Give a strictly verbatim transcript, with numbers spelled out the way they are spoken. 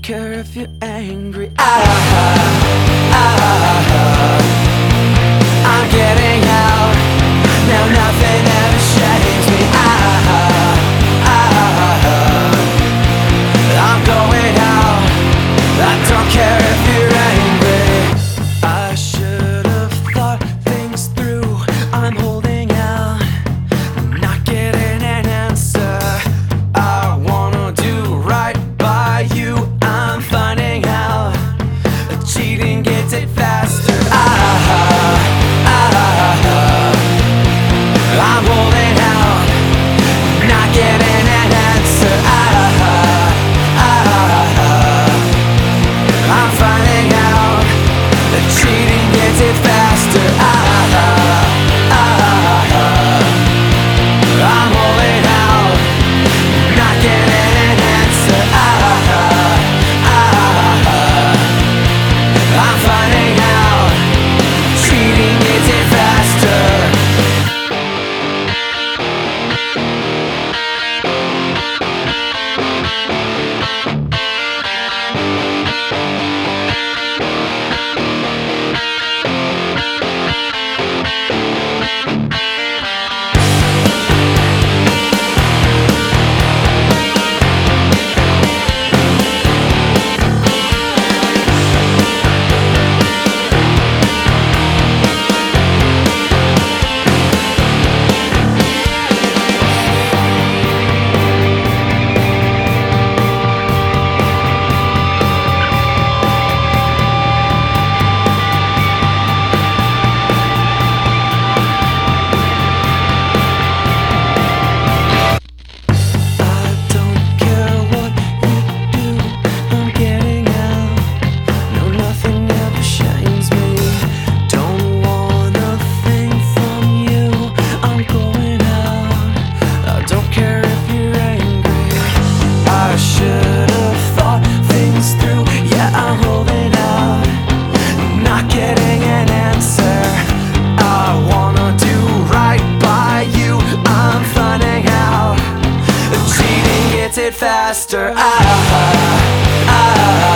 care if you're angry. Ah, ah, ah, I'm getting out. Now nothing ever shames me. Ah, ah, I'm going out. I don't care if you're angry. I should have thought things through. I'm holding out, not getting an answer. I wanna do right by you. I'm finding out cheating gets it faster. Ah, ah, I'm holding out, not getting an answer. Ah, ah, I'm finding out that cheating gets it faster. Ah, ah, I'm holding out, not getting an answer. Ah, ah, I'm finding out cheating gets it faster. Faster. Ah, ah, ah.